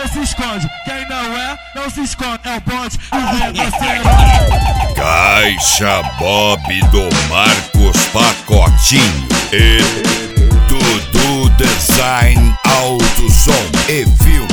não se esconde. Quem não se esconde. É o bonde do rinoceronte. Caixa Bob do Marcos Pacotinho e Dudu Design Auto Som e Filme.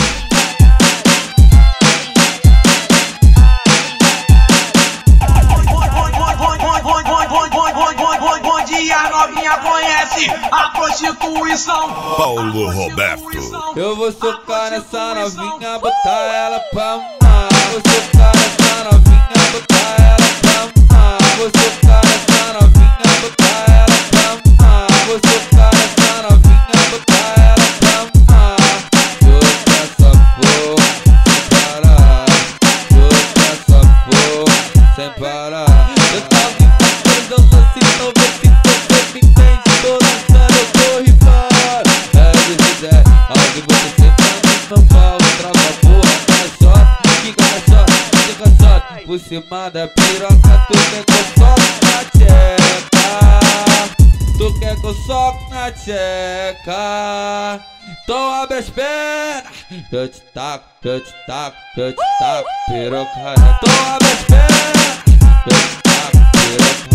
A novinha conhece a prostituição. Paulo Roberto. Eu vou socar nessa novinha, botar ela pra mamar. Vou socar nessa novinha, botar ela pra mamar. Vou socar nessa novinha, botar ela pra mamar. Vou socar nessa novinha, botar ela pra mamar. Soca essa porra sem parar. Soca essa porra sem parar. Eu tava fazendo lance, talvez se você me entende. Tô dançando, eu tô rifando. É verdade, algo você sentando no pau. Trava a porra, caixote, fica caixote. Por cima da piroca, tu quer que eu soque na tcheca. Tu quer que eu soque na tcheca. Então abre as pernas, eu te taco, eu te taco, eu te taco, piroca. Então abre as pernas, eu te taco, piroca.